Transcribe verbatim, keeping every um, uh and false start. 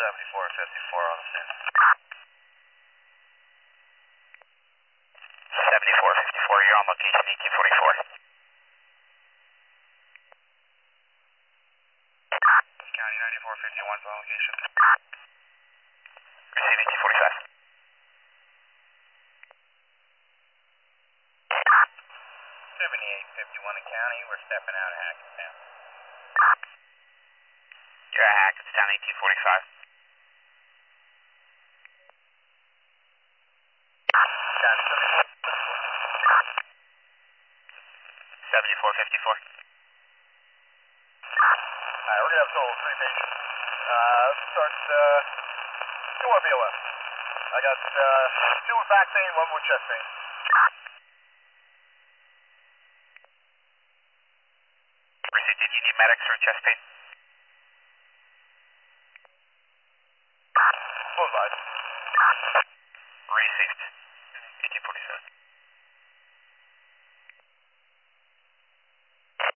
seventy-four fifty-four on the scene. seventy-four fifty-four, you're on location, eighteen forty-four. County ninety-four fifty-one on location. Receive eighteen forty-five. seventy-eight fifty-one in county, we're stepping out of Hackettstown. You're at Hackettstown, eighteen forty-five. County seventy-four fifty-four. Alright, we're gonna have total three patients. Uh, start, uh, two R B L S. I got, uh, two with back pain, one with chest pain. Receive, did you need medics for chest pain? Close eyes. Received. eighteen forty-seven.